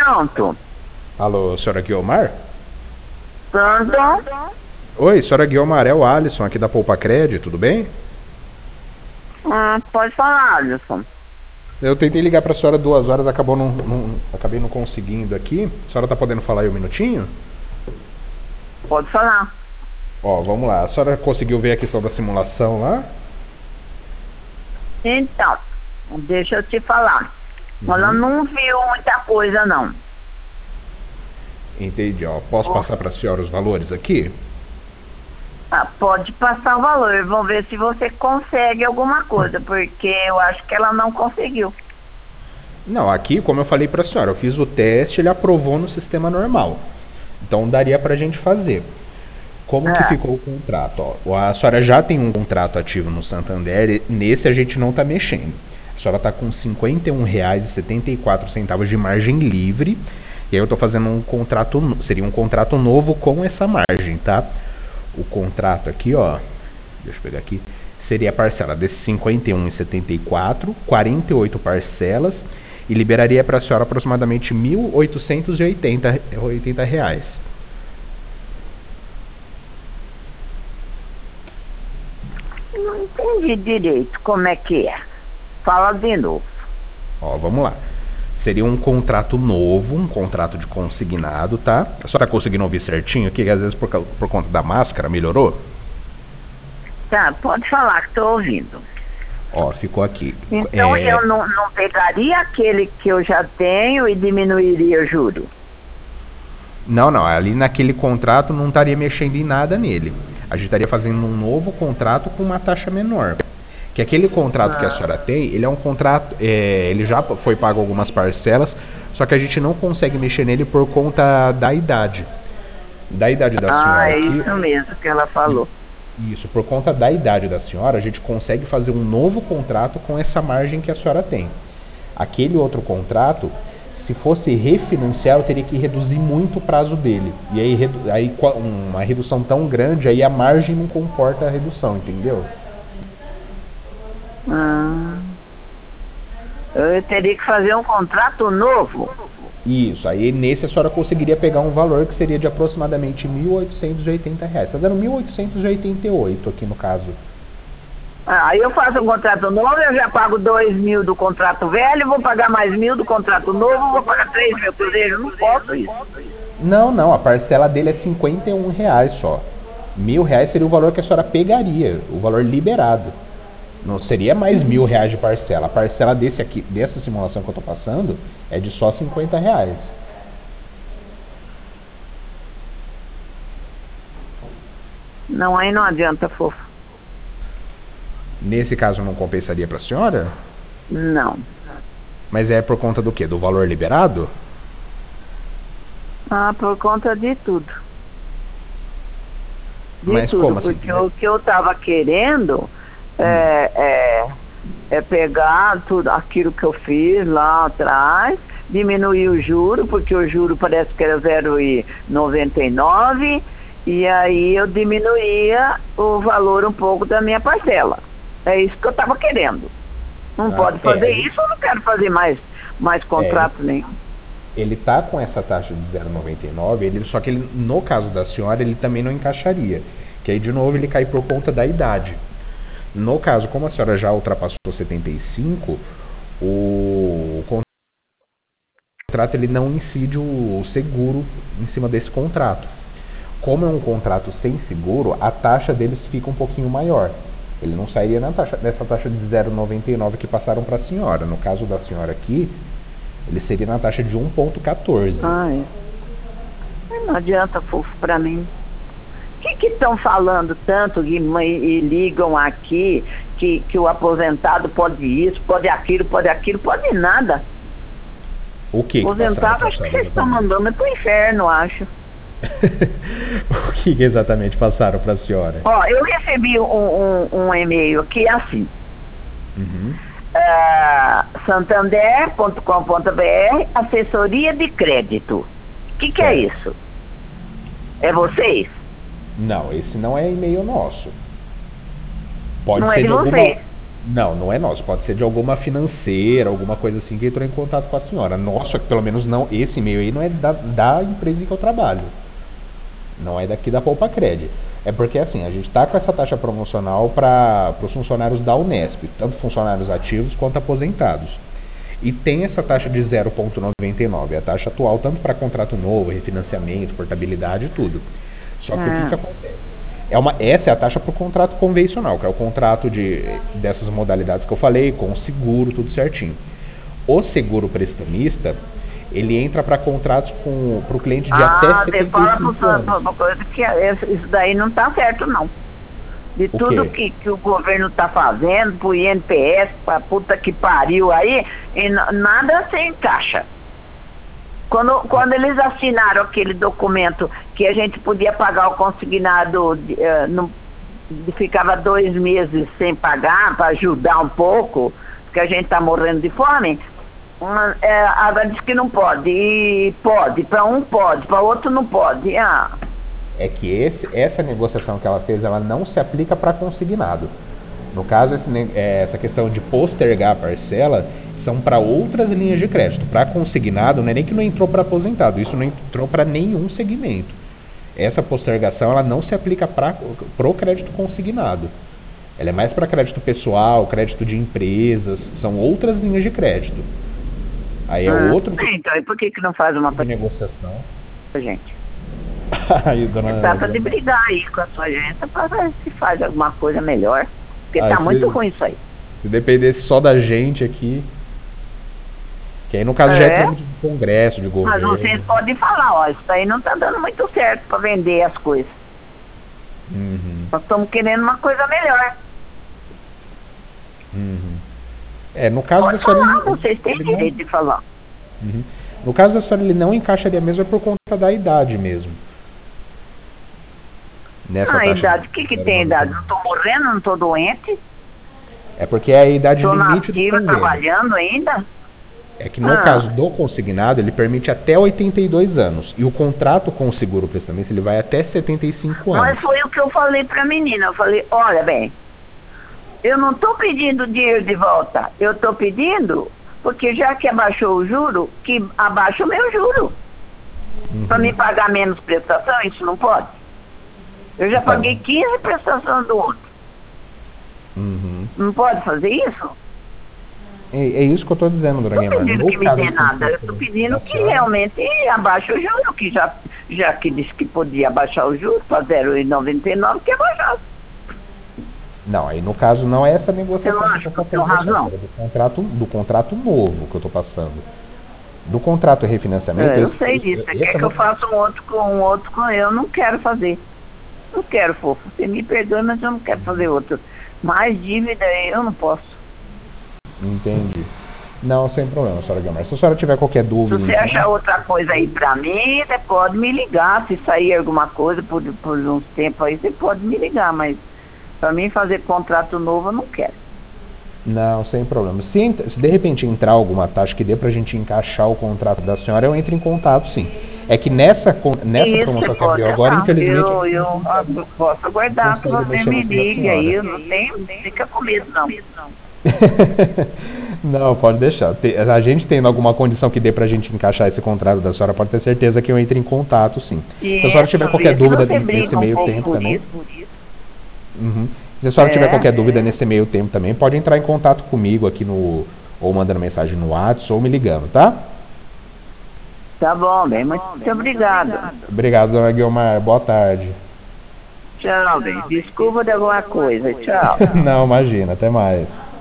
pronto. Alô, senhora Guiomar? Pronto. Oi, senhora Guiomar, é o Alisson aqui da Poupa Cred, tudo bem? Pode falar, Alisson. Eu tentei ligar pra senhora 2 horas, acabei não conseguindo aqui. A senhora tá podendo falar aí um minutinho? Pode falar. Ó, vamos lá. A senhora conseguiu ver a questão da simulação lá? Então, deixa eu te falar. Ela não viu muita coisa, não. Entendi, ó. Posso passar pra senhora os valores aqui? Pode passar o valor. Vamos ver se você consegue alguma coisa, porque eu acho que ela não conseguiu. Não, aqui, como eu falei pra senhora, eu fiz o teste, ele aprovou no sistema normal. Então daria pra gente fazer. Como que Ah, ficou o contrato? Ó, a senhora já tem um contrato ativo no Santander, e nesse a gente não está mexendo. A senhora está com R$ 51,74 de margem livre. E aí eu estou fazendo um contrato, seria um contrato novo com essa margem, tá? O contrato aqui, ó, deixa eu pegar aqui, seria a parcela desses 51,74, 48 parcelas e liberaria para a senhora aproximadamente R$ 1.880 reais. não entendi direito como é que é. Fala de novo. Ó, vamos lá. Seria um contrato novo, um contrato de consignado, tá? A senhora tá conseguindo ouvir certinho aqui? Às vezes por conta da máscara melhorou? Tá, pode falar que estou ouvindo. Ó, ficou aqui. Então eu não pegaria aquele que eu já tenho e diminuiria o juro. Não, ali naquele contrato não estaria mexendo em nada nele. A gente estaria fazendo um novo contrato com uma taxa menor. Que aquele contrato que a senhora tem, ele é um contrato, ele já foi pago algumas parcelas, só que a gente não consegue mexer nele por conta da idade. Da idade da senhora É aqui. isso mesmo que ela falou. Isso, por conta da idade da senhora, a gente consegue fazer um novo contrato com essa margem que a senhora tem. Aquele outro contrato, se fosse refinanciar, eu teria que reduzir muito o prazo dele. E aí uma redução tão grande, aí a margem não comporta a redução, entendeu? Ah, eu teria que fazer um contrato novo. Isso, aí nesse a senhora conseguiria pegar um valor que seria de aproximadamente R$ 1.880. Está dando 1.888 aqui no caso. Aí eu faço um contrato novo, eu já pago 2.000 do contrato velho, vou pagar mais 1.000 do contrato novo, vou pagar 3.000 cruzeiros. Não posso isso. Não, a parcela dele é R$ 51 só. R$ 1.000 seria o valor que a senhora pegaria, o valor liberado. Não seria mais R$ 1.000 de parcela. A parcela dessa simulação que eu tô passando, é de só R$ 50. Não, aí não adianta, fofo. Nesse caso não compensaria para a senhora? Não. Mas é por conta do quê? Do valor liberado? Por conta de tudo. Mas como assim? Porque o que eu estava querendo é pegar tudo aquilo que eu fiz lá atrás, diminuir o juro, porque o juro parece que era 0,99, e aí eu diminuía o valor um pouco da minha parcela. É isso que eu estava querendo. Não pode fazer isso, eu não quero fazer mais contrato nenhum. Ele tá com essa taxa de 0,99, só que ele, no caso da senhora, ele também não encaixaria. Que aí, de novo, ele cai por conta da idade. No caso, como a senhora já ultrapassou 75, o contrato ele não incide o seguro em cima desse contrato. Como é um contrato sem seguro, a taxa deles fica um pouquinho maior. Ele não sairia nessa taxa de 0,99 que passaram para a senhora. No caso da senhora aqui, ele seria na taxa de 1,14. Não adianta, fofo, para mim. O que estão falando tanto e ligam aqui que o aposentado pode isso, pode aquilo, pode nada. O que aposentado, acho que vocês estão mandando pro inferno, acho. O que exatamente passaram para a senhora? Eu recebi um e-mail aqui assim. Santander.com.br, assessoria de crédito. O que é isso? É vocês? Não, esse não é e-mail nosso. Pode não ser é de alguma... vocês. Não, não é nosso. Pode ser de alguma financeira, alguma coisa assim que entrou em contato com a senhora. Nossa, pelo menos não. Esse e-mail aí não é da empresa em que eu trabalho. Não é daqui da Poupa Cred. É porque assim, a gente está com essa taxa promocional para os funcionários da Unesp, tanto funcionários ativos quanto aposentados. E tem essa taxa de 0,99, a taxa atual tanto para contrato novo, refinanciamento, portabilidade e tudo. Só que o que acontece? Essa é a taxa para o contrato convencional, que é o contrato dessas modalidades que eu falei, com seguro, tudo certinho. O seguro prestamista, ele entra para contratos para o cliente de até 75 anos. Coisa que isso daí não está certo, não. De O tudo quê? que o governo está fazendo, pro INPS, pra puta que pariu aí, e nada se encaixa. Quando eles assinaram aquele documento que a gente podia pagar o consignado, ficava 2 meses sem pagar, para ajudar um pouco, porque a gente está morrendo de fome, agora diz que não pode. E pode, para um pode, para outro não pode. É que essa negociação que ela fez, ela não se aplica para consignado. No caso, essa questão de postergar a parcela são para outras linhas de crédito. Para consignado, não é nem que não entrou para aposentado, isso não entrou para nenhum segmento. Essa postergação ela não se aplica para o crédito consignado. Ela é mais para crédito pessoal, crédito de empresas, são outras linhas de crédito. Aí é outro então, e por que não faz uma tipo de negociação? Gente? Aí, dona Trata de brigar aí com a sua agência para ver se faz alguma coisa melhor. Porque tá muito ruim isso aí. Se dependesse só da gente aqui. Que aí no caso já é trâmite de congresso, de governo. Mas vocês podem falar, ó, isso aí não tá dando muito certo para vender as coisas. Nós estamos querendo uma coisa melhor. No caso Pode da senhora. falar, vocês têm direito de falar. No caso da senhora, ele não encaixaria mesmo por conta da idade mesmo. A idade, o que tem idade? Não estou morrendo, não estou doente. É porque é a idade limite do convênio. Trabalhando ainda. É que no caso do consignado, ele permite até 82 anos. E o contrato com o seguro prestamista, ele vai até 75 anos. Mas foi o que eu falei para a menina. Eu falei, olha bem, eu não estou pedindo dinheiro de volta. Eu estou pedindo, porque já que abaixou o juro, que abaixa o meu juro. Para me pagar menos prestação, isso não pode. Eu já paguei 15 prestações do outro. Não pode fazer isso? É isso que eu estou dizendo, dona Guimarães. Não estou pedindo que me dê nada. Eu estou pedindo que realmente abaixe o juro, que já que disse que podia abaixar o juro para 0,99, que abaixasse. Não, aí no caso não é essa negociação que eu estou fazendo, do contrato novo que eu estou passando. Do contrato de refinanciamento... Eu sei disso. Você quer que eu faça um outro com eu não quero fazer. Não quero, fofo. Você me perdoa, mas eu não quero fazer outro. Mais dívida eu não posso. Entendi. Não, sem problema, senhora Guimarães. Se a senhora tiver qualquer dúvida... Se você achar outra coisa aí pra mim, você pode me ligar. Se sair alguma coisa por uns tempos aí, você pode me ligar. Mas pra mim fazer contrato novo, eu não quero. Não, sem problema. Se de repente entrar alguma taxa que dê pra gente encaixar o contrato da senhora, eu entro em contato, sim. É que nessa promoção que abriu agora, infelizmente... Eu posso aguardar que você me ligue aí. Eu não fica com medo, não. Não, pode deixar. A gente tendo alguma condição que dê pra gente encaixar esse contrato da senhora, pode ter certeza que eu entre em contato, sim. Se a senhora tiver qualquer dúvida nesse meio tempo também... Se a senhora tiver qualquer dúvida nesse meio tempo também, pode entrar em contato comigo aqui ou mandando mensagem no WhatsApp ou me ligando, tá? Tá bom, bem. Muito obrigado. Obrigado, dona Guiomar. Boa tarde. Tchau, bem. Desculpa de alguma coisa. Tchau. Não, imagina. Até mais.